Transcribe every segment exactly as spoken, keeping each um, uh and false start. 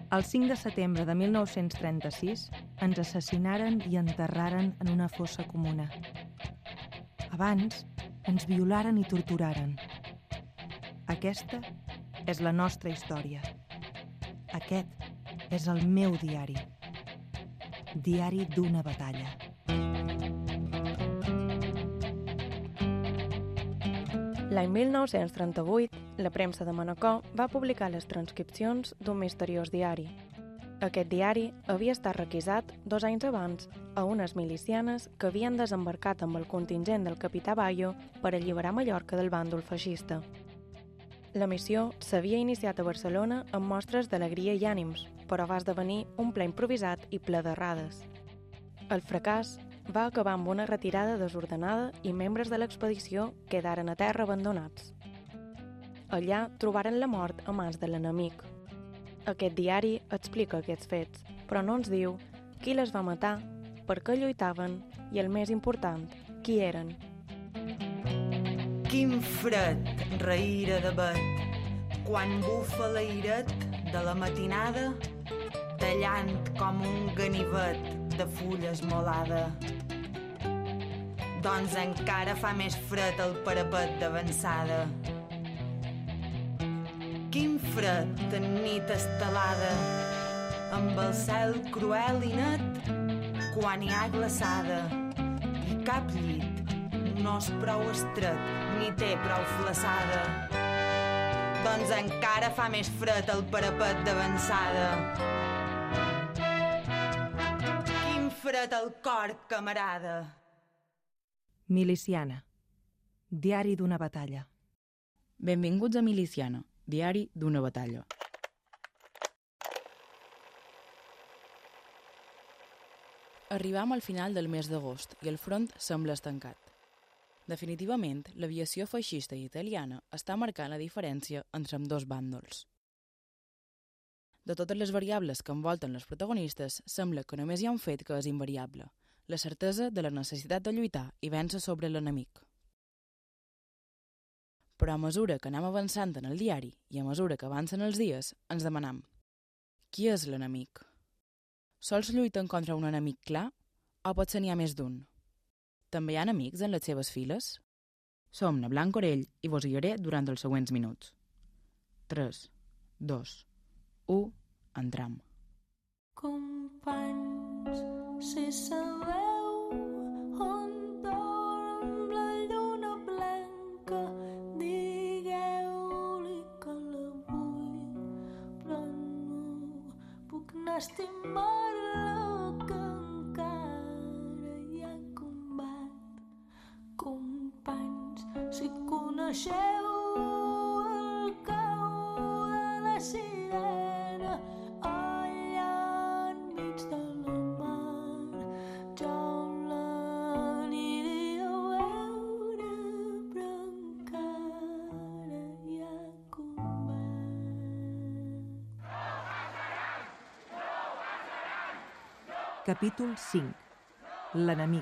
El cinc de setembre de mil nou-cents trenta-sis ens assassinaren i enterraren en una fossa comuna. Abans ens violaren i torturaren. Aquesta és la nostra història. Aquest és el meu diari. Diari d'una batalla. L'any mil nou-cents trenta-vuit, la premsa de Manacor va publicar les transcripcions d'un misteriós diari. Aquest diari havia estat requisat dos anys abans a unes milicianes que havien desembarcat amb el contingent del capità Bayo per alliberar Mallorca del bàndol feixista. La missió s'havia iniciat a Barcelona amb mostres d'alegria i ànims, però va esdevenir un ple improvisat i ple d'errades. El fracàs va acabar amb una retirada desordenada i membres de l'expedició quedaren a terra abandonats. Allà trobaren la mort a mans de l'enemic. Aquest diari explica aquests fets, però no ens diu qui les va matar, per què lluitaven i, el més important, qui eren. Quin fred reïra de vet, quan bufa l'airet de la matinada, tallant com un ganivet de fulla esmolada. Doncs encara fa més fred el parapet d'avançada. Quin fred en nit estelada, amb el cel cruel i net, quan hi ha glaçada, i cap llit no és prou estret ni té prou flaçada. Doncs encara fa més fred el parapet d'avançada. Quin fred al cor, camarada. Miliciana. Diari d'una batalla. Benvinguts a Miliciana, diari d'una batalla. Arribam al final del mes d'agost i el front sembla estancat. Definitivament, l'aviació feixista italiana està marcant la diferència entre ambdós bàndols. De totes les variables que envolten les protagonistes, sembla que només hi ha un fet que és invariable, la certesa de la necessitat de lluitar i vèncer sobre l'enemic. Però a mesura que anem avançant en el diari i a mesura que avancen els dies, ens demanam: qui és l'enemic? Sols lluiten contra un enemic clar o potser n'hi ha més d'un? També hi ha enemics en les seves files? Som na Blanc Orell i vos guiaré durant els següents minuts. tres, dos, u, entram. Companys, si sabeu on dorm la lluna blanca, digueu-li que la vull, però no puc anar a estimar-la, que encara hi ha combat. Companys, si coneixeu el cau de la sirena allà enmig de la mar, jo l'aniria a veure, però encara hi ha combat. Capítol cinc. L'enemic.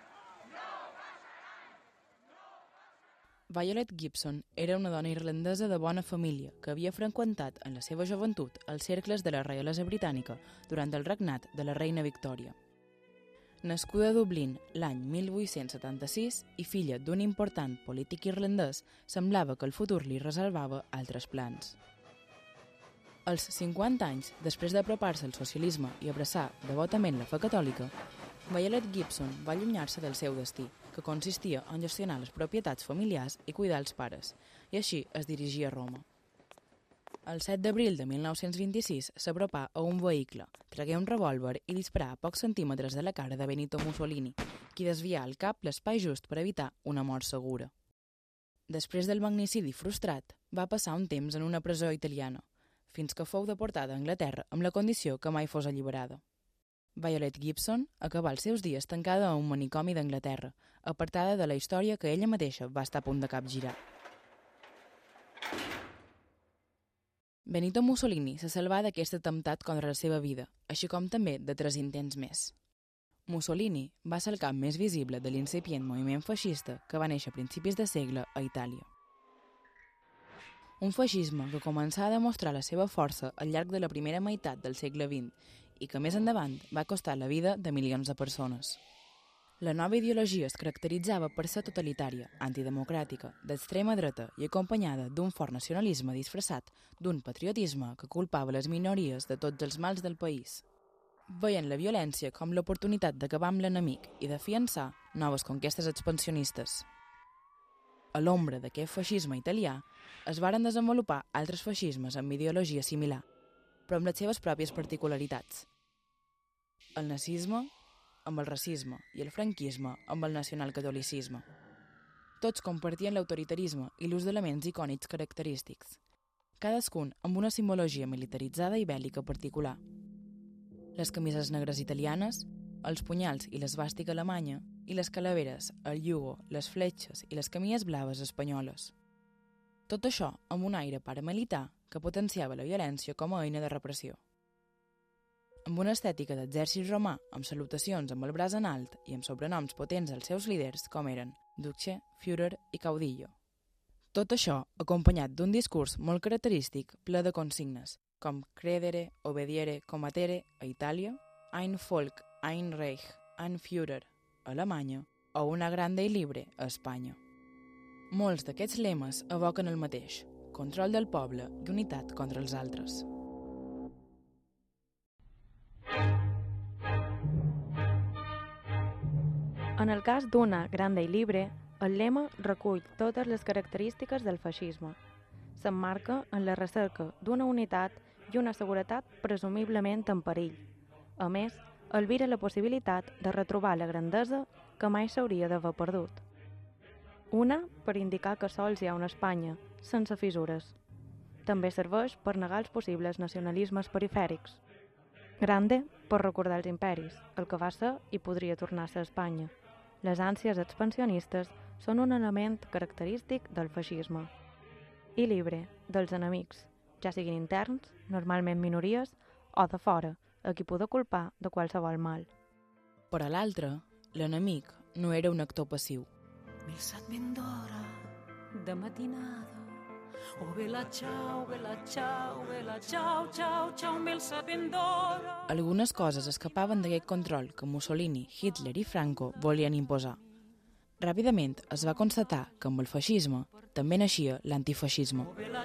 Violet Gibson era una dona irlandesa de bona família que havia freqüentat en la seva joventut els cercles de la reialesa britànica durant el regnat de la reina Victòria. Nascuda a Dublín l'any mil vuit-cents setanta-sis i filla d'un important polític irlandès, semblava que el futur li reservava altres plans. Als cinquanta anys, després d'apropar-se al socialisme i abraçar devotament la fe catòlica, Violet Gibson va allunyar-se del seu destí, que consistia en gestionar les propietats familiars i cuidar els pares, i així es dirigia a Roma. El set d'abril de mil nou-cents vint-i-sis s'apropà a un vehicle, tragué un revòlver i disparà a pocs centímetres de la cara de Benito Mussolini, qui desvià al cap l'espai just per evitar una mort segura. Després del magnicidi frustrat, va passar un temps en una presó italiana, fins que fou deportada a Anglaterra amb la condició que mai fos alliberada. Violet Gibson acabà els seus dies tancada a un manicomi d'Anglaterra, apartada de la història que ella mateixa va estar a punt de capgirar. Benito Mussolini se salvà d'aquest atemptat contra la seva vida, així com també de tres intents més. Mussolini va ser el cap més visible de l'incipient moviment feixista que va néixer a principis de segle a Itàlia. Un feixisme que començà a demostrar la seva força al llarg de la primera meitat del segle vint i que més endavant va costar la vida de milions de persones. La nova ideologia es caracteritzava per ser totalitària, antidemocràtica, d'extrema dreta i acompanyada d'un fort nacionalisme disfressat d'un patriotisme que culpava les minories de tots els mals del país. Veien la violència com l'oportunitat d'acabar amb l'enemic i de fiançar noves conquestes expansionistes. A l'ombra d'aquest feixisme italià es varen desenvolupar altres feixismes amb ideologia similar, però amb les seves pròpies particularitats. El nazisme amb el racisme i el franquisme amb el nacionalcatolicisme. Tots compartien l'autoritarisme i l'ús d'elements icònics característics, cadascun amb una simbologia militaritzada i bèl·lica particular. Les camises negres italianes, els punyals i l'esvàstica alemanya, i les calaveres, el iugo, les fletxes i les camilles blaves espanyoles. Tot això amb un aire paramilitar que potenciava la violència com a eina de repressió. Amb una estètica d'exèrcit romà, amb salutacions amb el braç en alt i amb sobrenoms potents als seus líders com eren Duce, Führer i Caudillo. Tot això acompanyat d'un discurs molt característic ple de consignes, com credere, obediere, combatere a Itàlia, ein Volk, ein Reich, ein Führer a Alemanya o una grande i libre a Espanya. Molts d'aquests lemes evoquen el mateix, control del poble i unitat contra els altres. En el cas d'una grande i libre, el lema recull totes les característiques del feixisme. S'emmarca en la recerca d'una unitat i una seguretat presumiblement en perill. A més, albira la possibilitat de retrobar la grandesa que mai s'hauria d'haver perdut. Una, per indicar que sols hi ha una Espanya, sense fissures. També serveix per negar els possibles nacionalismes perifèrics. Grande, per recordar els imperis, el que va ser i podria tornar a ser Espanya. Les ànsies expansionistes són un element característic del feixisme. I libre, dels enemics, ja siguin interns, normalment minories, o de fora, a qui poder culpar de qualsevol mal. Per a l'altre, l'enemic no era un actor passiu. M'he alçat ben d'hora, de matinada. Oh, bella ciao, bella ciao, bella ciao, ciao, ciao, m'he alçat ben d'hora. Algunes coses escapaven d'aquest control que Mussolini, Hitler i Franco volien imposar. Ràpidament es va constatar que amb el feixisme també naixia l'antifeixisme.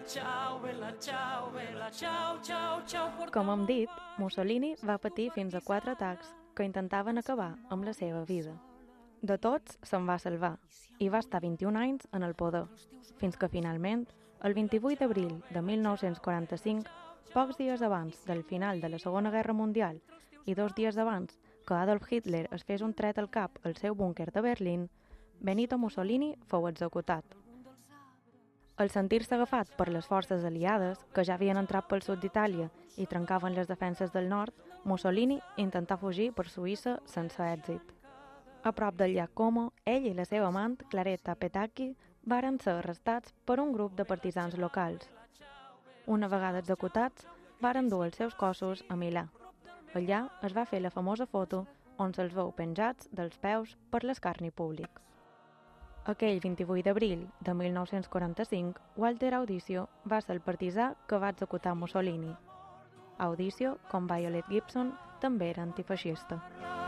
Com hem dit, Mussolini va patir fins a quatre atacs que intentaven acabar amb la seva vida. De tots se'n va salvar i va estar vint-i-un anys en el poder, fins que finalment, el vint-i-vuit d'abril de mil nou-cents quaranta-cinc, pocs dies abans del final de la Segona Guerra Mundial i dos dies abans que Adolf Hitler es fes un tret al cap al seu búnquer de Berlín, Benito Mussolini fou executat. Al sentir-se agafat per les forces aliades, que ja havien entrat pel sud d'Itàlia i trencaven les defenses del nord, Mussolini intentà fugir per Suïssa sense èxit. A prop del llac Como, ell i la seva amant, Claretta Petacchi, varen ser arrestats per un grup de partisans locals. Una vegada executats, varen dur els seus cossos a Milà. Allà es va fer la famosa foto on se'ls veu penjats dels peus per l'escarni públic. Aquell vint-i-vuit d'abril de mil nou-cents quaranta-cinc, Walter Audicio va ser el partisà que va executar Mussolini. Audicio, com Violet Gibson, també era antifeixista.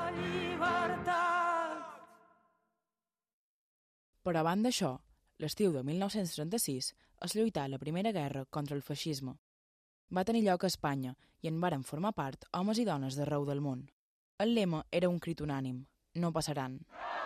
Per a banda d'això, l'estiu de mil nou-cents trenta-sis es lluità la Primera Guerra contra el feixisme. Va tenir lloc a Espanya i en varen formar part homes i dones d'arreu del món. El lema era un crit unànim: no passaran.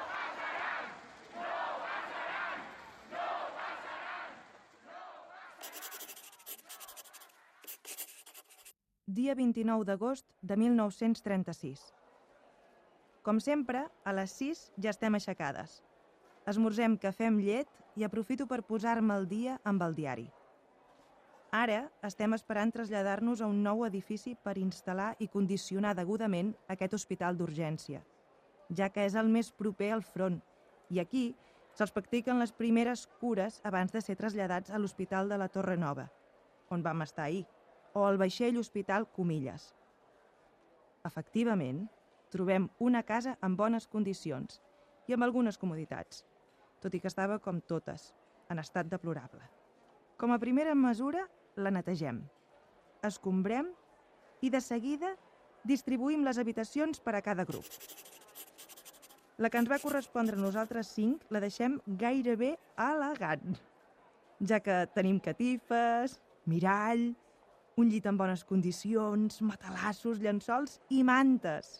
Dia vint-i-nou d'agost de mil nou-cents trenta-sis. Com sempre, a les sis ja estem aixecades. Esmorzem cafè amb llet i aprofito per posar-me al dia amb el diari. Ara estem esperant traslladar-nos a un nou edifici per instal·lar i condicionar degudament aquest hospital d'urgència, ja que és el més proper al front, i aquí se'ls practiquen les primeres cures abans de ser traslladats a l'Hospital de la Torre Nova, on vam estar ahir, o al vaixell Hospital Comilles. Efectivament, trobem una casa en bones condicions i amb algunes comoditats, tot i que estava com totes, en estat deplorable. Com a primera mesura, la netegem, escombrem i de seguida distribuïm les habitacions per a cada grup. La que ens va correspondre a nosaltres cinc la deixem gairebé elegant, ja que tenim catifes, mirall, un llit en bones condicions, matalassos, llençols i mantes.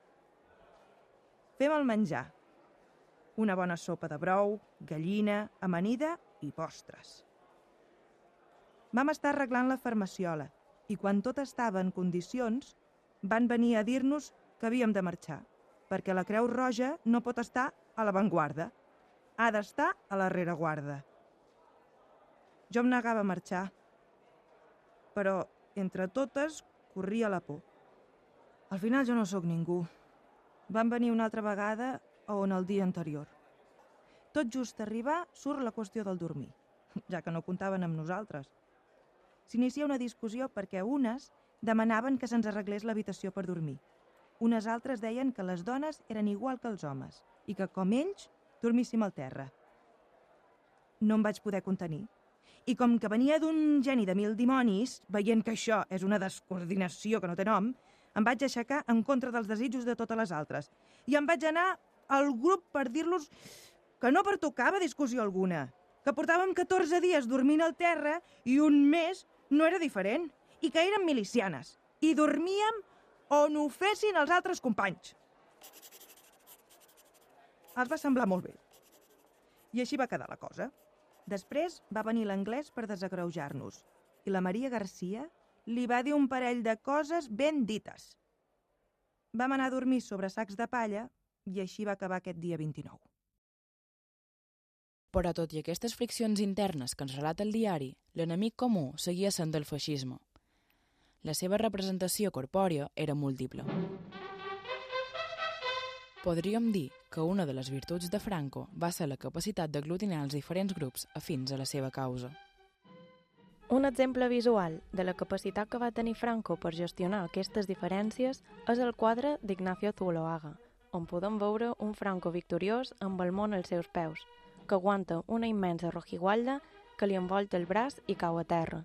Fem el menjar. Una bona sopa de brou, gallina, amanida i postres. Vam estar arreglant la farmaciola i quan tot estava en condicions van venir a dir-nos que havíem de marxar, perquè la Creu Roja no pot estar a l'avantguarda, ha d'estar a la rereguarda. Jo em negava a marxar, però entre totes corria la por. Al final jo no sóc ningú. Van venir una altra vegada on el dia anterior. Tot just arribar surt la qüestió del dormir, ja que no comptaven amb nosaltres. S'inicia una discussió perquè unes demanaven que se'ns arreglés l'habitació per dormir. Unes altres deien que les dones eren igual que els homes i que, com ells, dormíssim al terra. No em vaig poder contenir. I com que venia d'un geni de mil dimonis, veient que això és una descoordinació que no té nom, em vaig aixecar en contra dels desitjos de totes les altres. I em vaig anar al grup per dir-los que no pertocava discussió alguna, que portàvem catorze dies dormint al terra i un mes no era diferent, i que érem milicianes, i dormíem on ho fessin els altres companys. Els va semblar molt bé. I així va quedar la cosa. Després va venir l'anglès per desagreujar-nos i la Maria Garcia li va dir un parell de coses ben dites. Vam anar a dormir sobre sacs de palla i així va acabar aquest dia vint-i-nou. Però tot i aquestes friccions internes que ens relata el diari, l'enemic comú seguia sent el feixisme. La seva representació corpòrea era múltiple. Podríem dir que una de les virtuts de Franco va ser la capacitat d'aglutinar els diferents grups afins a la seva causa. Un exemple visual de la capacitat que va tenir Franco per gestionar aquestes diferències és el quadre d'Ignacio Zuloaga, on podem veure un Franco victoriós amb el món als seus peus, que aguanta una immensa rojigualda que li envolta el braç i cau a terra.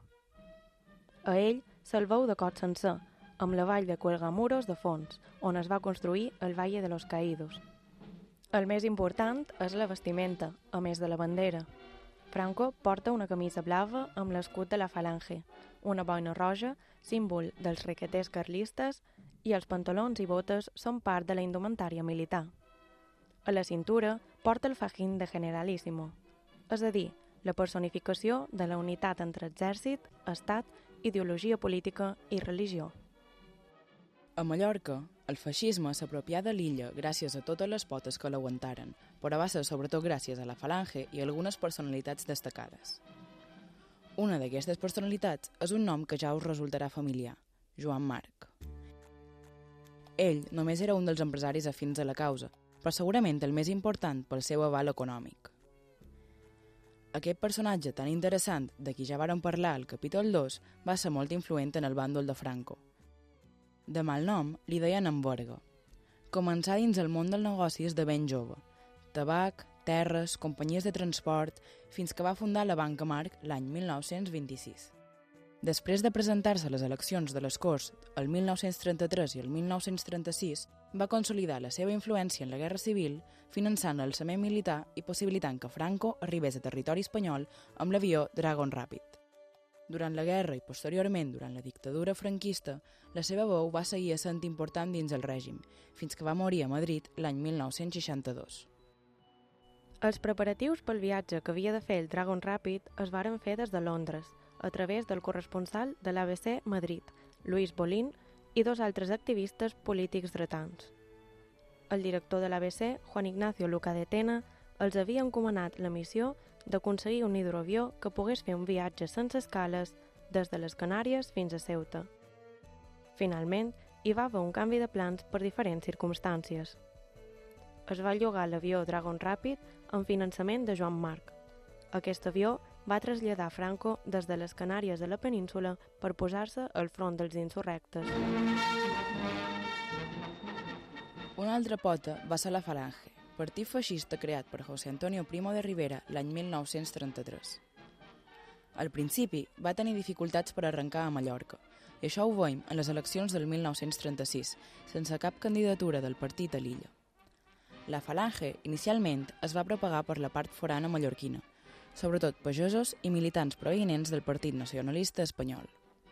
A ell se'l veu de cot sencer, amb la vall de Cuelgamuros de fons, on es va construir el Valle de los Caídos. El més important és la vestimenta, a més de la bandera. Franco porta una camisa blava amb l'escut de la Falange, una boina roja, símbol dels requeters carlistes, i els pantalons i botes són part de la indumentària militar. A la cintura porta el fajín de Generalísimo, és a dir, la personificació de la unitat entre exèrcit, estat, ideologia política i religió. A Mallorca, el feixisme s'apropià de l'illa gràcies a totes les potes que l'aguantaren, però va ser sobretot gràcies a la Falange i a algunes personalitats destacades. Una d'aquestes personalitats és un nom que ja us resultarà familiar, Joan Marc. Ell només era un dels empresaris afins a la causa, però segurament el més important pel seu aval econòmic. Aquest personatge tan interessant, de qui ja vàrem parlar al capítol dos, va ser molt influent en el bàndol de Franco. De mal nom li deien en Borga. Començà dins el món del negoci de ben jove. Tabac, terres, companyies de transport, fins que va fundar la Banca Marc l'any mil nou-cents vint-i-sis. Després de presentar-se a les eleccions de les Corts el mil nou-cents trenta-tres i el mil nou-cents trenta-sis, va consolidar la seva influència en la Guerra Civil, finançant l'alçament militar i possibilitant que Franco arribés a territori espanyol amb l'avió Dragon Rapid. Durant la guerra i posteriorment durant la dictadura franquista, la seva veu va seguir sent important dins el règim, fins que va morir a Madrid l'any mil nou-cents seixanta-dos. Els preparatius pel viatge que havia de fer el Dragon Rapid es varen fer des de Londres, a través del corresponsal de l'A B C Madrid, Luis Bolín, i dos altres activistes polítics dretans. El director de l'A B C, Juan Ignacio Luca de Tena, els havia encomanat la missió d'aconseguir un hidroavió que pogués fer un viatge sense escales des de les Canàries fins a Ceuta. Finalment, hi va haver un canvi de plans per diferents circumstàncies. Es va llogar l'avió Dragon Rapid amb finançament de Joan Marc. Aquest avió va traslladar Franco des de les Canàries a la península per posar-se al front dels insurrectes. Una altra pota va ser la Falange, partit feixista creat per José Antonio Primo de Rivera l'any mil nou-cents trenta-tres. Al principi va tenir dificultats per arrencar a Mallorca, i això ho veiem en les eleccions del mil nou-cents trenta-sis, sense cap candidatura del partit a l'illa. La Falange inicialment es va propagar per la part forana mallorquina, sobretot pagesos i militants provinents del Partit Nacionalista Espanyol.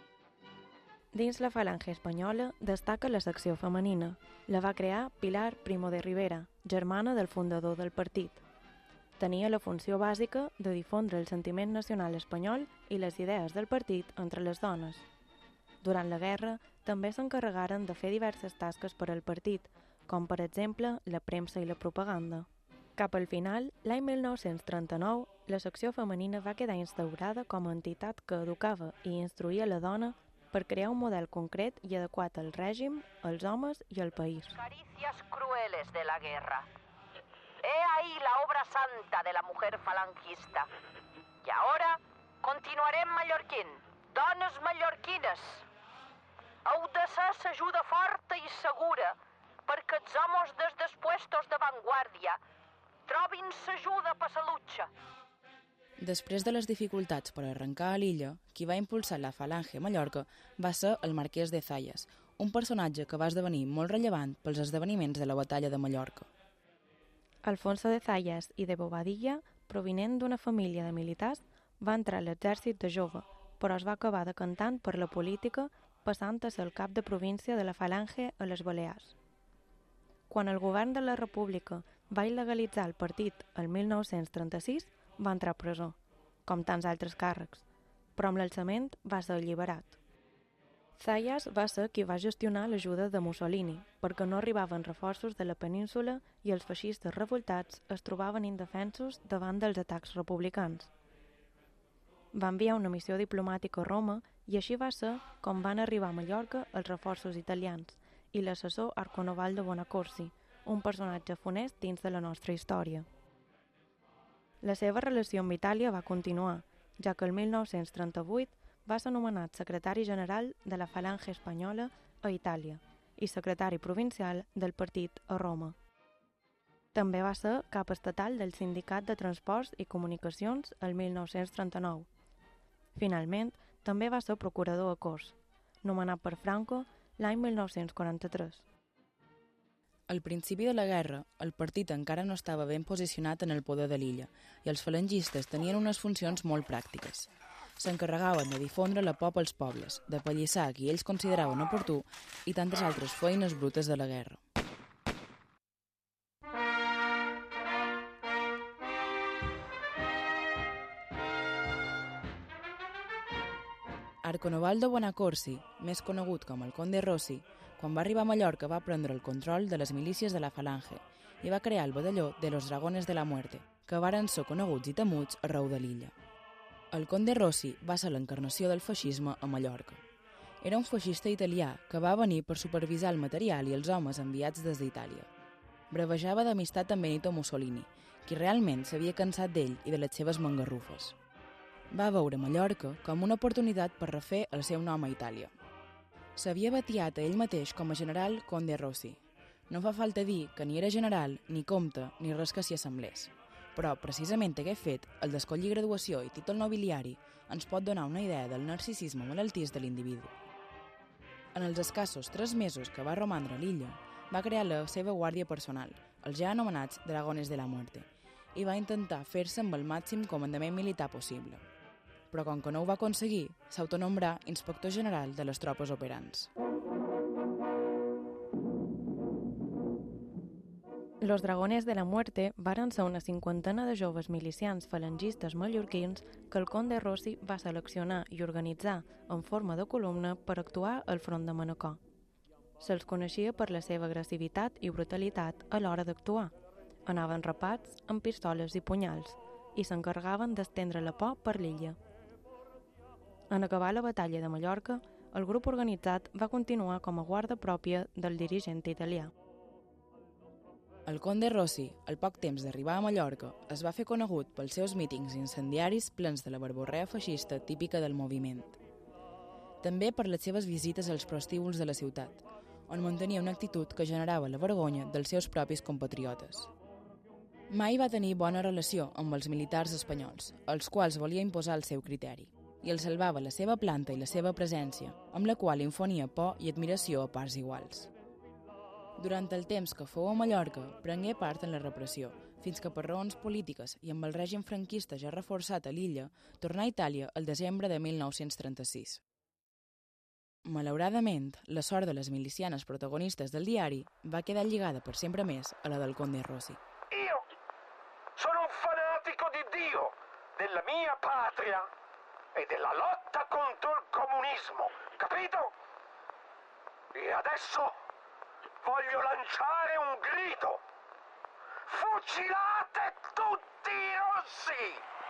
Dins la Falange espanyola destaca la secció femenina. La va crear Pilar Primo de Rivera, germana del fundador del partit. Tenia la funció bàsica de difondre el sentiment nacional espanyol i les idees del partit entre les dones. Durant la guerra també s'encarregaren de fer diverses tasques per al partit, com per exemple la premsa i la propaganda. Cap al final, l'any mil nou-cents trenta-nou, la secció femenina va quedar instaurada com a entitat que educava i instruïa la dona per crear un model concret i adequat al règim, als homes i al país. Caricias crueles de la guerra. He ahí la obra santa de la mujer falangista. Y ahora continuarem mallorquín. Dones mallorquines. Heu de ser s'ajuda forta i segura perquè els homes des dels puestos de vanguardia trobin s'ajuda per la lucha. Després de les dificultats per arrencar a l'illa, qui va impulsar la Falange a Mallorca va ser el marquès de Zayas, un personatge que va esdevenir molt rellevant pels esdeveniments de la batalla de Mallorca. Alfonso de Zayas i de Bobadilla, provinent d'una família de militars, va entrar a l'exèrcit de jove, però es va acabar decantant per la política, passant a ser el cap de província de la Falange a les Balears. Quan el govern de la República va il·legalitzar el partit el mil nou-cents trenta-sis, va entrar a presó, com tants altres càrrecs, però amb l'alçament va ser alliberat. Zayas va ser qui va gestionar l'ajuda de Mussolini, perquè no arribaven reforços de la península i els feixistes revoltats es trobaven indefensos davant dels atacs republicans. Va enviar una missió diplomàtica a Roma i així va ser com van arribar a Mallorca els reforços italians i l'assessor Arconovaldo Buonaccorsi, un personatge funest dins de la nostra història. La seva relació amb Itàlia va continuar, ja que el mil nou-cents trenta-vuit va ser nomenat secretari general de la Falange espanyola a Itàlia i secretari provincial del partit a Roma. També va ser cap estatal del Sindicat de Transports i Comunicacions el mil nou-cents trenta-nou. Finalment, també va ser procurador a Corts, nomenat per Franco l'any mil nou-cents quaranta-tres. Al principi de la guerra, el partit encara no estava ben posicionat en el poder de l'illa i els falangistes tenien unes funcions molt pràctiques. S'encarregaven de difondre la por pels pobles, de pallissar qui ells consideraven oportú i tantes altres feines brutes de la guerra. Arconovaldo Buonaccorsi, més conegut com el Conde Rossi, quan va arribar a Mallorca va prendre el control de les milícies de la Falange i va crear el batalló de los Dragones de la Muerte, que varen ser coneguts i temuts arreu de l'illa. El Conde Rossi va ser l'encarnació del feixisme a Mallorca. Era un feixista italià que va venir per supervisar el material i els homes enviats des d'Itàlia. Bravejava d'amistat amb Benito Mussolini, qui realment s'havia cansat d'ell i de les seves mangarrufes. Va veure Mallorca com una oportunitat per refer el seu nom a Itàlia. S'havia batiat a ell mateix com a general Conde Rossi. No fa falta dir que ni era general, ni comte, ni res que s'hi assemblés. Però, precisament aquest fet, el d'escollir graduació i títol nobiliari, ens pot donar una idea del narcisisme malaltís de l'individu. En els escassos tres mesos que va romandre a l'illa, va crear la seva guàrdia personal, els ja anomenats Dragones de la Muerte, i va intentar fer-se amb el màxim comandament militar possible. Però com que no ho va aconseguir, s'autonombrà inspector general de les tropes operants. Los Dragones de la Muerte varen ser una cinquantena de joves milicians falangistes mallorquins que el Conde Rossi va seleccionar i organitzar en forma de columna per actuar al front de Manacor. Se'ls coneixia per la seva agressivitat i brutalitat a l'hora d'actuar. Anaven rapats amb pistoles i punyals i s'encarregaven d'estendre la por per l'illa. En acabar la batalla de Mallorca, el grup organitzat va continuar com a guarda pròpia del dirigent italià. El Conde Rossi, al poc temps d'arribar a Mallorca, es va fer conegut pels seus mítings incendiaris plens de la verborrea feixista típica del moviment. També per les seves visites als prostíbuls de la ciutat, on mantenia una actitud que generava la vergonya dels seus propis compatriotes. Mai va tenir bona relació amb els militars espanyols, als quals volia imposar el seu criteri, i els salvava la seva planta i la seva presència, amb la qual infonia por i admiració a parts iguals. Durant el temps que fou a Mallorca, prengué part en la repressió, fins que per raons polítiques i amb el règim franquista ja reforçat a l'illa, tornà a Itàlia el desembre de mil nou-cents trenta-sis. Malauradament, la sort de les milicianes protagonistes del diari va quedar lligada per sempre més a la del Conde Rossi. Io sono un fanatico di Dio, della mia patria e della lotta contro il comunismo, capito? E adesso voglio lanciare un grido. Fucilate tutti i rossi!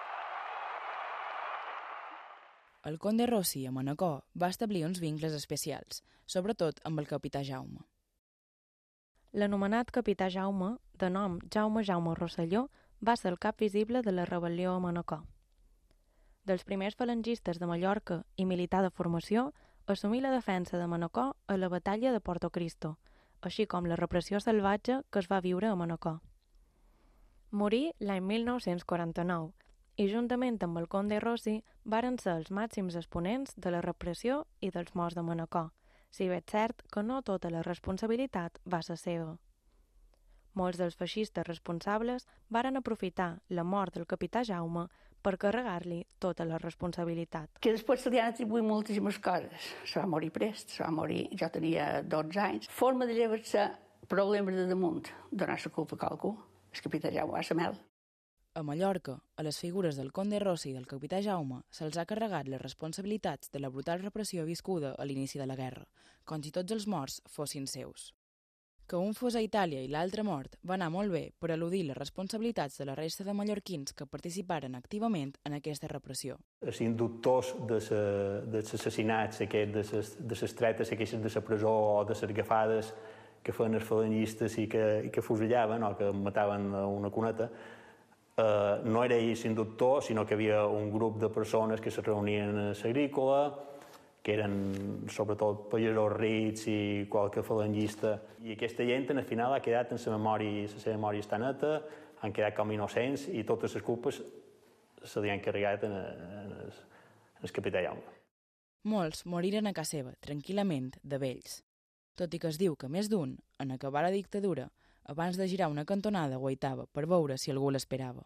El Conde Rossi, a Manacor, va establir uns vincles especials, sobretot amb el capità Jaume. L'anomenat capità Jaume, de nom Jaume Jaume Rosselló, va ser el cap visible de la rebel·lió a Manacor. Dels primers falangistes de Mallorca i militar de formació, assumí la defensa de Manacor a la batalla de Porto Cristo, així com la repressió salvatge que es va viure a Manacor. Morí l'any mil nou-cents quaranta-nou i, juntament amb el Conde Rossi, varen ser els màxims exponents de la repressió i dels morts de Manacor, si bé és cert que no tota la responsabilitat va ser seva. Molts dels feixistes responsables varen aprofitar la mort del capità Jaume per carregar-li tota la responsabilitat. Que després se li han atribuït moltíssimes coses. Se va morir prest, se va morir... Jo tenia dotze anys. Forma de llevar-se problemes de damunt, donar la culpa a qualcú. El capità Jaume va ser mel. A Mallorca, a les figures del Conde Rossi i del capità Jaume se'ls ha carregat les responsabilitats de la brutal repressió viscuda a l'inici de la guerra, com si tots els morts fossin seus. Que un fos a Itàlia i l'altre mort va anar molt bé per eludir les responsabilitats de la resta de mallorquins que participaren activament en aquesta repressió. Els inductors dels assassinats, de les tretes, aquestes de la presó o de les agafades que feien els falangistes i que, i que fusillaven o que mataven una cuneta, eh, no era ells inductor, sinó que hi havia un grup de persones que se reunien a l'agrícola, que eren sobretot pagesos rics i qualque falangista. I aquesta gent, al final, ha quedat en la memòria, la seva memòria està neta, han quedat com innocents i totes les culpes se li han carregat en el, en el capità Jaume. Molts moriren a casa seva, tranquil·lament, de vells. Tot i que es diu que més d'un, en acabar la dictadura, abans de girar una cantonada guaitava per veure si algú l'esperava.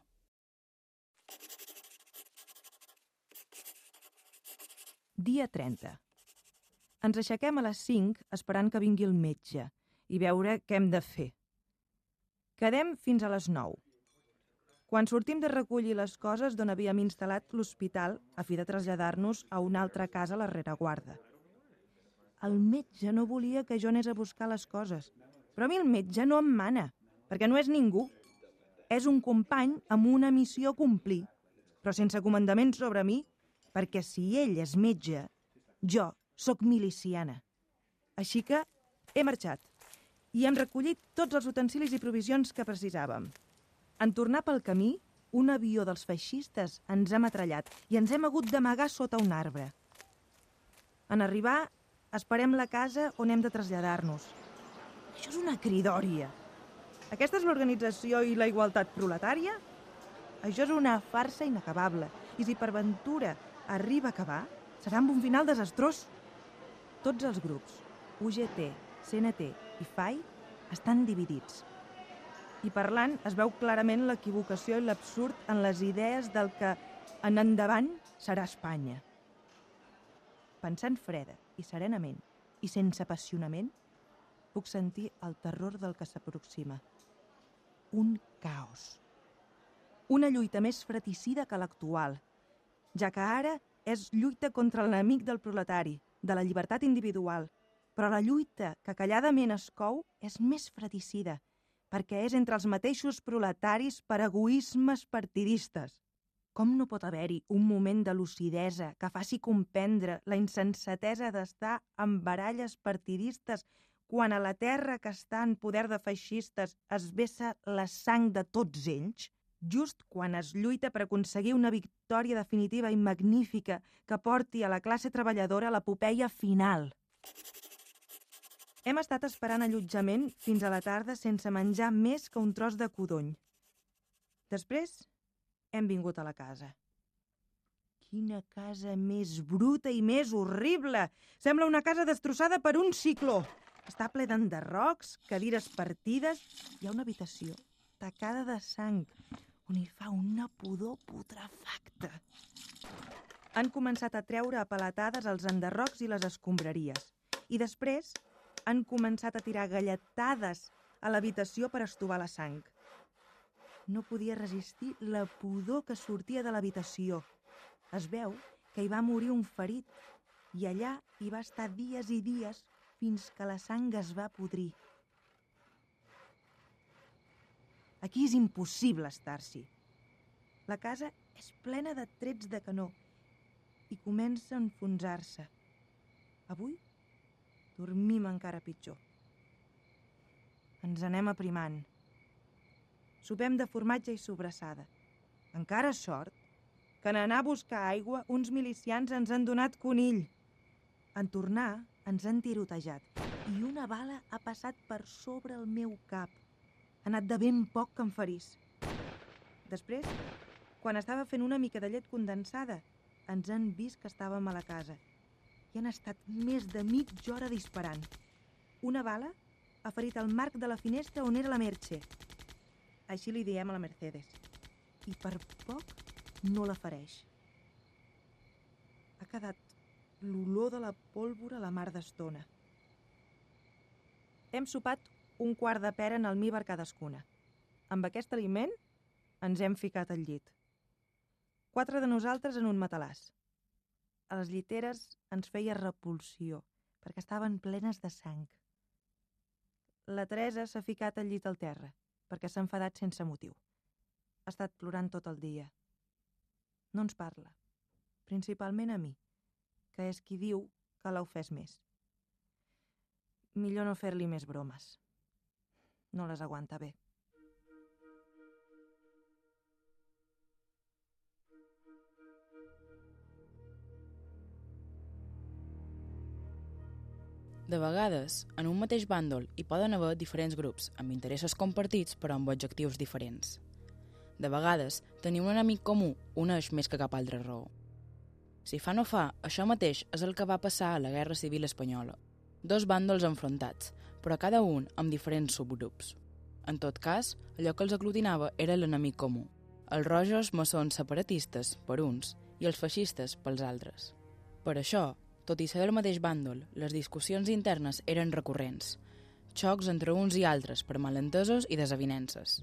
Dia trenta. Ens aixequem a les cinc esperant que vingui el metge i veure què hem de fer. Quedem fins a les nou. Quan sortim de recollir les coses d'on havíem instal·lat l'hospital a fi de traslladar-nos a una altra casa a la rereguarda. El metge no volia que jo anés a buscar les coses, però a mi el metge no em mana, perquè no és ningú. És un company amb una missió a complir, però sense comandament sobre mi, perquè si ell és metge, jo sóc miliciana. Així que he marxat i hem recollit tots els utensilis i provisions que precisàvem. En tornar pel camí, un avió dels feixistes ens ha metrallat i ens hem hagut d'amagar sota un arbre. En arribar, esperem la casa on hem de traslladar-nos. Això és una cridòria. Aquesta és l'organització i la igualtat proletària? Això és una farsa inacabable. I si per ventura arriba a acabar, serà amb un final desastrós. Tots els grups, U G T, C N T i F A I, estan dividits. I parlant es veu clarament l'equivocació i l'absurd en les idees del que en endavant serà Espanya. Pensant freda i serenament i sense apassionament, puc sentir el terror del que s'aproxima. Un caos. Una lluita més fratricida que l'actual, ja que ara és lluita contra l'enemic del proletari, de la llibertat individual, però la lluita que calladament es cou és més fratricida, perquè és entre els mateixos proletaris per egoismes partidistes. Com no pot haver-hi un moment de lucidesa que faci comprendre la insensatesa d'estar en baralles partidistes quan a la terra que està en poder de feixistes es vessa la sang de tots ells? Just quan es lluita per aconseguir una victòria definitiva i magnífica que porti a la classe treballadora a l'epopeia final. Hem estat esperant allotjament fins a la tarda sense menjar més que un tros de codony. Després hem vingut a la casa. Quina casa més bruta i més horrible! Sembla una casa destrossada per un cicló. Està ple d'enderrocs, cadires partides. Hi ha una habitació tacada de sang, on hi fa una pudor putrefacta. Han començat a treure a paletades els enderrocs i les escombraries. I després han començat a tirar galletades a l'habitació per estovar la sang. No podia resistir la pudor que sortia de l'habitació. Es veu que hi va morir un ferit i allà hi va estar dies i dies fins que la sang es va podrir. Aquí és impossible estar-s'hi. La casa és plena de trets de canó i comença a enfonsar-se. Avui dormim encara pitjor. Ens anem aprimant. Sopem de formatge i sobrassada. Encara sort que en anar a buscar aigua uns milicians ens han donat conill. En tornar ens han tirotejat i una bala ha passat per sobre el meu cap. Ha anat de ben poc que em ferís. Després, quan estava fent una mica de llet condensada, ens han vist que estàvem a la casa i han estat més de mitja hora disparant. Una bala ha ferit el marc de la finestra on era la Merche. Així li diem a la Mercedes. I per poc no la fereix. Ha quedat l'olor de la pólvora a la mar d'estona. Hem sopat un quart de pera en almíbar cadascuna. Amb aquest aliment ens hem ficat al llit. Quatre de nosaltres en un matalàs. A les lliteres ens feia repulsió, perquè estaven plenes de sang. La Teresa s'ha ficat al llit al terra, perquè s'ha enfadat sense motiu. Ha estat plorant tot el dia. No ens parla, principalment a mi, que és qui diu que l'ha ofès més. Millor no fer-li més bromes. No les aguanta bé. De vegades, en un mateix bàndol hi poden haver diferents grups amb interessos compartits però amb objectius diferents. De vegades, tenir un enemic comú uneix més que cap altra raó. Si fa no fa, això mateix és el que va passar a la Guerra Civil Espanyola. Dos bàndols enfrontats, però cada un amb diferents subgrups. En tot cas, allò que els aglutinava era l'enemic comú. Els rojos maçons separatistes, per uns, i els feixistes, pels altres. Per això, tot i ser del mateix bàndol, les discussions internes eren recurrents. Xocs entre uns i altres per malentesos i desavinences.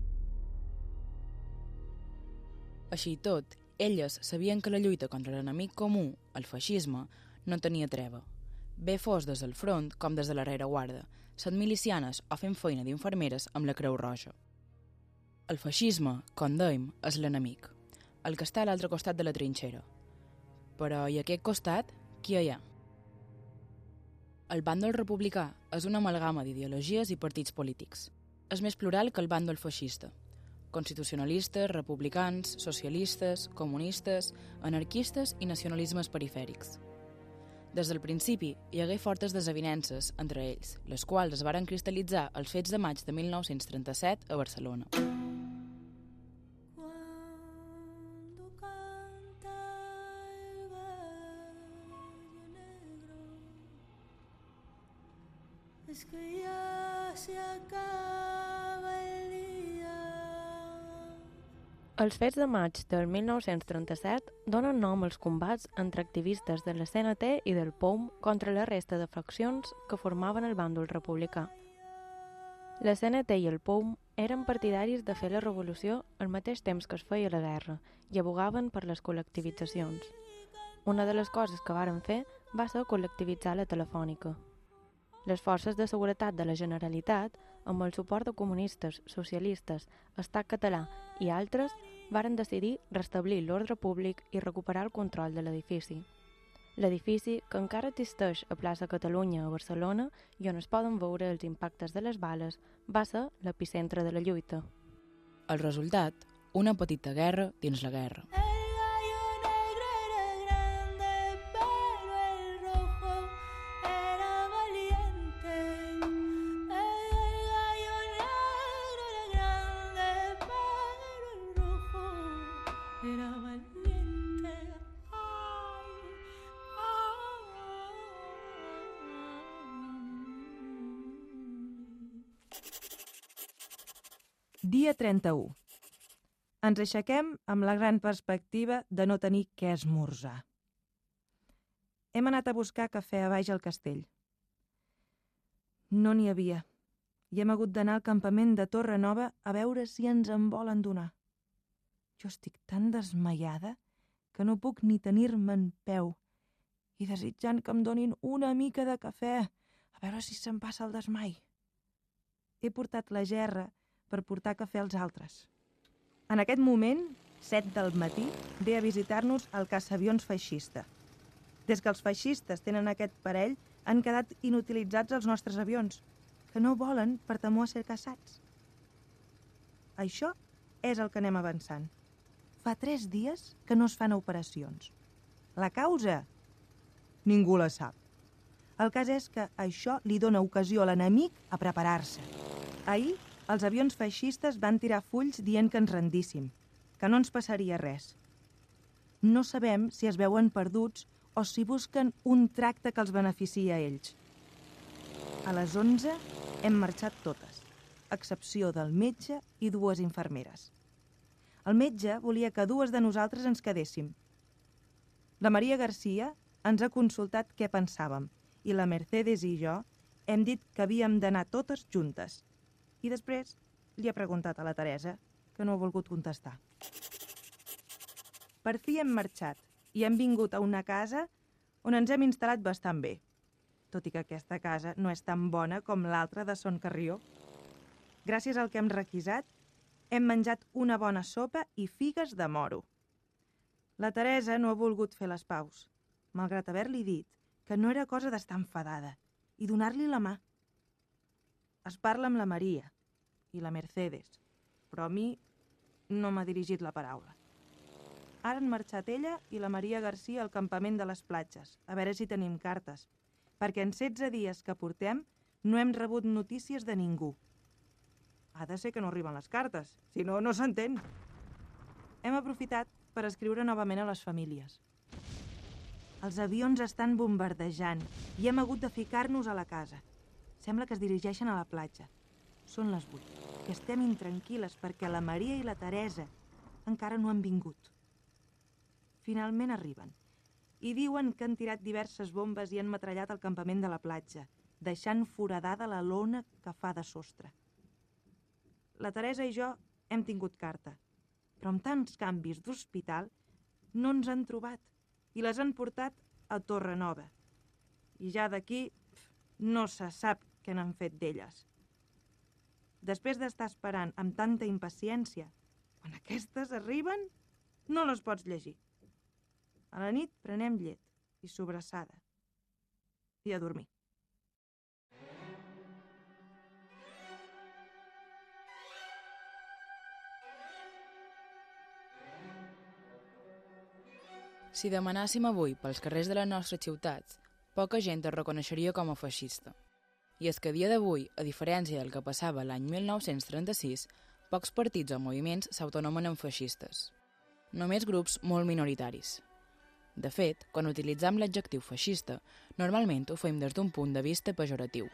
Així i tot, elles sabien que la lluita contra l'enemic comú, el feixisme, no tenia treva. Bé fos des del front com des de la rereguarda, sent milicianes o fent feina d'infermeres amb la Creu Roja. El feixisme, com dèiem, és l'enemic, el que està a l'altre costat de la trinxera. Però i a aquest costat, qui hi ha? El bàndol republicà és una amalgama d'ideologies i partits polítics. És més plural que el bàndol feixista. Constitucionalistes, republicans, socialistes, comunistes, anarquistes i nacionalismes perifèrics. Des del principi hi hagué fortes desavinences entre ells, les quals es varen cristal·litzar als fets de maig de mil nou-cents trenta-set a Barcelona. Es que ya se acaba el día. Els fets de maig del mil nou-cents trenta-set donen nom als combats entre activistes de la C N T i del P O M contra la resta de faccions que formaven el bàndol republicà. La C N T i el P O M eren partidaris de fer la revolució al mateix temps que es feia la guerra i abogaven per les col·lectivitzacions. Una de les coses que varen fer va ser col·lectivitzar la telefònica. Les forces de seguretat de la Generalitat, amb el suport de comunistes, socialistes, Estat català i altres, varen decidir restablir l'ordre públic i recuperar el control de l'edifici. L'edifici, que encara existeix a plaça Catalunya a Barcelona i on es poden veure els impactes de les bales, va ser l'epicentre de la lluita. El resultat, una petita guerra dins la guerra. Dia trenta-u. Ens aixequem amb la gran perspectiva de no tenir què esmorzar. Hem anat a buscar cafè a baix al castell. No n'hi havia, i hem hagut d'anar al campament de Torre Nova a veure si ens en volen donar. Jo estic tan desmaiada que no puc ni tenir-me en peu i desitjant que em donin una mica de cafè, a veure si se'm passa el desmai. He portat la gerra per portar cafè als altres. En aquest moment, set del matí, ve a visitar-nos el caçavions feixista. Des que els feixistes tenen aquest parell, han quedat inutilitzats els nostres avions, que no volen per temor a ser caçats. Això és el que anem avançant. Fa tres dies que no es fan operacions. La causa? Ningú la sap. El cas és que això li dona ocasió a l'enemic a preparar-se. Ahir, els avions feixistes van tirar fulls dient que ens rendíssim, que no ens passaria res. No sabem si es veuen perduts o si busquen un tracte que els beneficia a ells. A les onze hem marxat totes, a excepció del metge i dues infermeres. El metge volia que dues de nosaltres ens quedéssim. La Maria Garcia ens ha consultat què pensàvem i la Mercedes i jo hem dit que havíem d'anar totes juntes. I després li ha preguntat a la Teresa, que no ha volgut contestar. Per fi hem marxat i hem vingut a una casa on ens hem instal·lat bastant bé, tot i que aquesta casa no és tan bona com l'altra de Son Carrió. Gràcies al que hem requisat, hem menjat una bona sopa i figues de moro. La Teresa no ha volgut fer les paus, malgrat haver-li dit que no era cosa d'estar enfadada i donar-li la mà. Es parla amb la Maria i la Mercedes, però a mi no m'ha dirigit la paraula. Ara han marxat ella i la Maria Garcia al campament de les platges, a veure si tenim cartes, perquè en setze dies que portem no hem rebut notícies de ningú. Ha de ser que no arriben les cartes, si no, no s'entén. Hem aprofitat per escriure novament a les famílies. Els avions estan bombardejant i hem hagut de ficar-nos a la casa. Sembla que es dirigeixen a la platja. Són les vuit i estem intranquil·les perquè la Maria i la Teresa encara no han vingut. Finalment arriben i diuen que han tirat diverses bombes i han metrallat el campament de la platja, deixant foradada la lona que fa de sostre. La Teresa i jo hem tingut carta, però amb tants canvis d'hospital no ens han trobat i les han portat a Torre Nova. I ja d'aquí no se sap què n'han fet d'elles. Després d'estar esperant amb tanta impaciència, quan aquestes arriben, no les pots llegir. A la nit prenem llet i sobrassada. I a dormir. Si demanàssim avui pels carrers de les nostres ciutats, poca gent es reconeixeria com a feixista. I és que a dia d'avui, a diferència del que passava l'any mil nou-cents trenta-sis, pocs partits o moviments s'autonomenen feixistes. Només grups molt minoritaris. De fet, quan utilitzam l'adjectiu feixista, normalment ho fem des d'un punt de vista pejoratiu.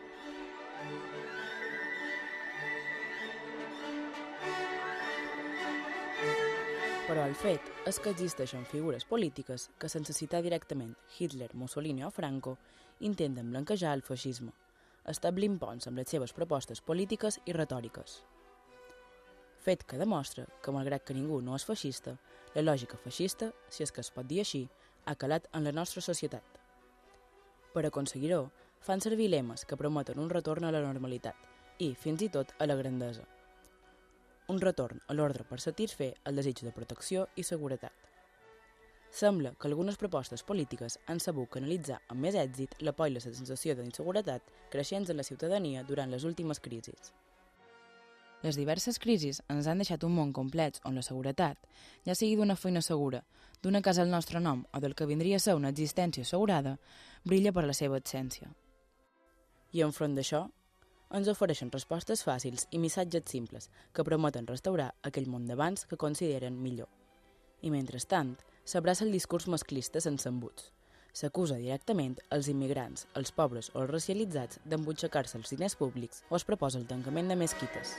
Però el fet és que existeixen figures polítiques que, sense citar directament Hitler, Mussolini o Franco, intenten blanquejar el feixisme, establint ponts amb les seves propostes polítiques i retòriques. Fet que demostra que, malgrat que ningú no és feixista, la lògica feixista, si és que es pot dir així, ha calat en la nostra societat. Per aconseguir-ho, fan servir lemes que prometen un retorn a la normalitat i, fins i tot, a la grandesa. Un retorn a l'ordre per satisfer el desig de protecció i seguretat. Sembla que algunes propostes polítiques han sabut canalitzar amb més èxit la por i la sensació d'inseguretat creixents en la ciutadania durant les últimes crisis. Les diverses crisis ens han deixat un món complet on la seguretat, ja sigui d'una feina segura, d'una casa al nostre nom o del que vindria a ser una existència assegurada, brilla per la seva absència. I enfront d'això, ens ofereixen respostes fàcils i missatges simples que prometen restaurar aquell món d'abans que consideren millor. I mentrestant, s'abraça el discurs masclista sense embuts, S'acusa directament els immigrants, els pobres o els racialitzats d'embutxacar-se els diners públics o es proposa el tancament de mesquites.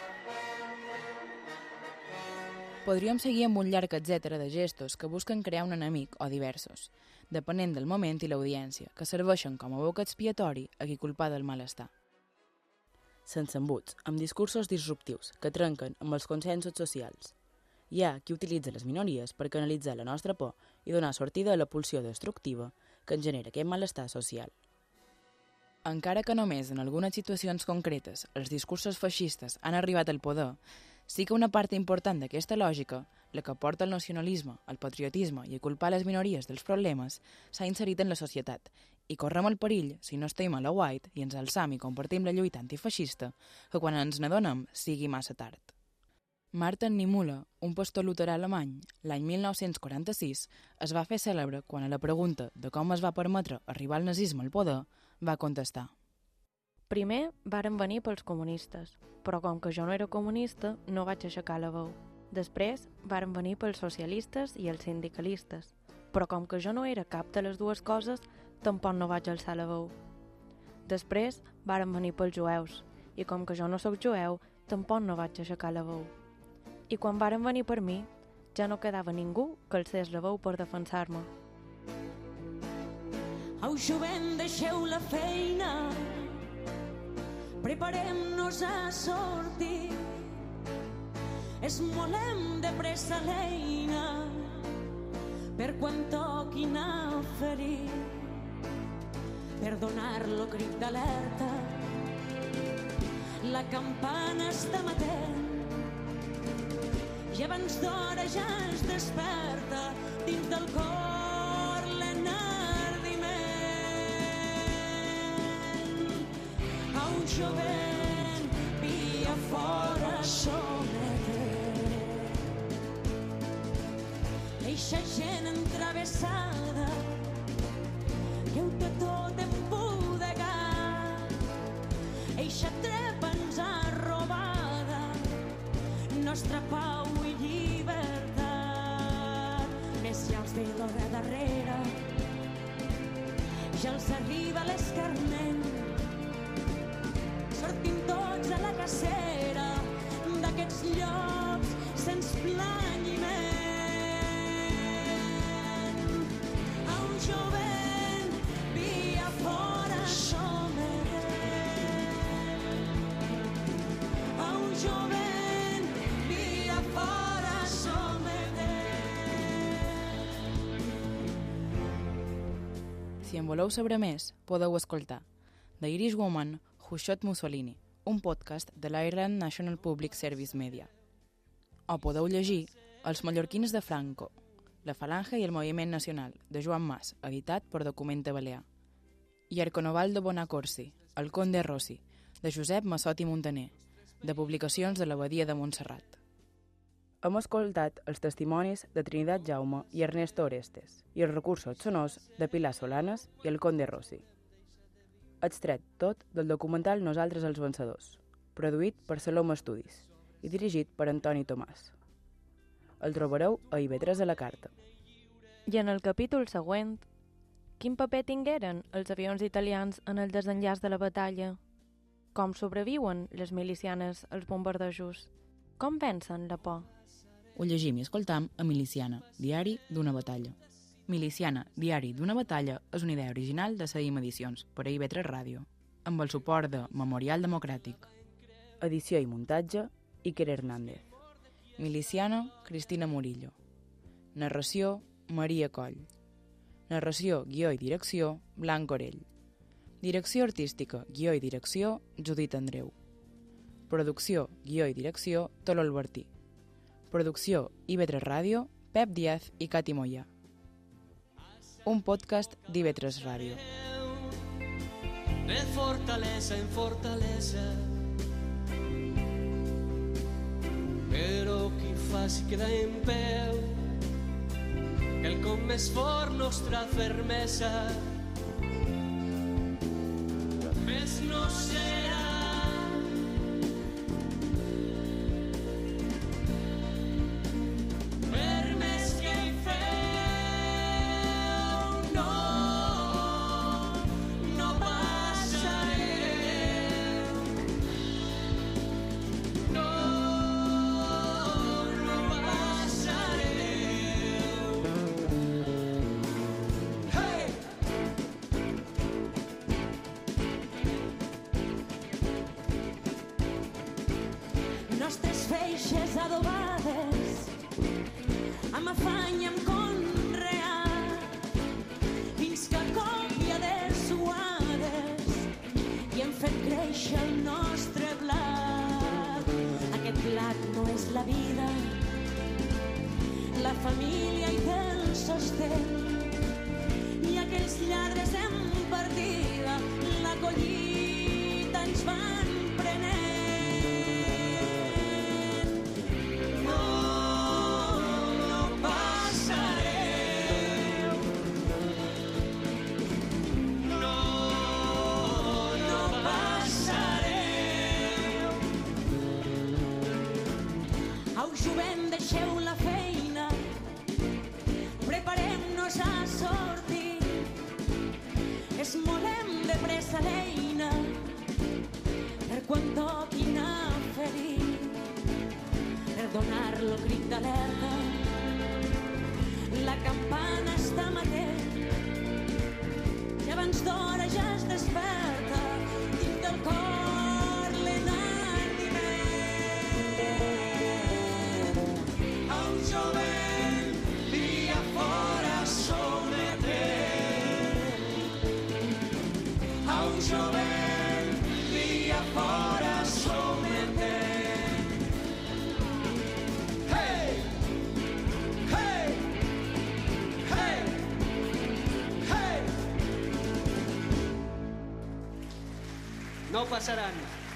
Podríem seguir amb un llarg etcètera de gestos que busquen crear un enemic o diversos, depenent del moment i l'audiència, que serveixen com a boc expiatori a qui culpar del malestar. Sense embuts, amb discursos disruptius que trenquen amb els consensos socials. Hi ha qui utilitza les minories per canalitzar la nostra por i donar sortida a la pulsió destructiva que en genera aquest malestar social. Encara que només en algunes situacions concretes els discursos feixistes han arribat al poder, sí que una part important d'aquesta lògica, la que porta al nacionalisme, al patriotisme i a culpar les minories dels problemes, s'ha inserit en la societat i correm el perill, si no estem a la white i ens alçam i compartim la lluita antifeixista, que quan ens n'adonem sigui massa tard. Martin Niemöller, un pastor luterà alemany, l'any mil nou-cents quaranta-sis, es va fer cèlebre quan a la pregunta de com es va permetre arribar al nazisme al poder, va contestar: Primer varen venir pels comunistes, però com que jo no era comunista, no vaig aixecar la veu. Després varen venir pels socialistes i els sindicalistes, però com que jo no era cap de les dues coses, tampoc no vaig alçar la veu. Després varen venir pels jueus, i com que jo no sóc jueu, tampoc no vaig aixecar la veu. I quan varen venir per mi, ja no quedava ningú que alcés la veu per defensar-me. Au, jovent, deixeu la feina, preparem-nos a sortir, esmolem de pressa l'eina per quan toquin a ferir, per donar lo crit d'alerta. La campana està matent i abans d'hora ja es desperta dins del cor l'enardiment. Au, jovent, via fora sometent. Eixa gent entravessada que ho té tot embudegat, eixa trepa ens ha robada nostra pau i llibertat. Més ja els ve l'hora darrere, ja els arriba l'escarment. Sortim tots a la cacera d'aquests llocs sense planyiment. Au, jovent, via fora sometent. Au, jovent, via fora sometent. Si en voleu saber més, podeu escoltar The Irish Woman Who Shot Mussolini, un podcast de l'Ireland National Public Service Media. O podeu llegir Els mallorquins de Franco, La falange i el moviment nacional, de Joan Mas, editat per Documenta Balear. I El Conoval de Bonacorsi, El conde Rossi, de Josep Massot i Montaner, de Publicacions de l'Abadia de Montserrat. Hem escoltat els testimonis de Trinitat Jaume i Ernesto Orestes i els recursos sonors de Pilar Solanes i El conde Rossi. Extret tot del documental Nosaltres els vencedors, produït per Salom Estudis i dirigit per Antoni Tomàs. El trobareu a I V tres a la carta. I en el capítol següent, quin paper tingueren els avions italians en el desenllaç de la batalla? Com sobreviuen les milicianes als bombardejos? Com vencen la por? Ho llegim i escoltam a Miliciana, diari d'una batalla. Miliciana, diari d'una batalla és una idea original de Seguim Edicions per a I V tres Ràdio, amb el suport de Memorial Democràtic. Edició i muntatge, Iker Hernández. Miliciana, Cristina Murillo. Narració, Maria Coll. Narració, guió i direcció, Blanc Orell. Direcció artística, guió i direcció, Judit Andreu. Producció, guió i direcció, Tolo Albertí. Producció, I V tres Ràdio, Pep Díaz i Cati Moya. Un podcast d'I V tres Ràdio. De fortalesa en fortalesa, però qui faci quedar en peu, quelcom més fort nostra fermesa, més no serà. Per més que hi feu, no feixes adobades, amb afany amb conrear, fins que a còpia de suades i hem fet créixer el nostre blat. Aquest blat no és la vida, la família i el sostén, i aquells lladres en partida la collita ens van prenent. Jovent, deixeu la feina, preparem-nos a sortir, esmolem de pressa l'eina per quan toquin a ferir, per donar-lo crit d'alerta. La campana està amatent i abans d'hora ja es desperta dins del cor l'enardiment. Jovent, via fora sometent. Au jovent, via fora sometent. Hey! Hey! Hey! Hey! No passaran.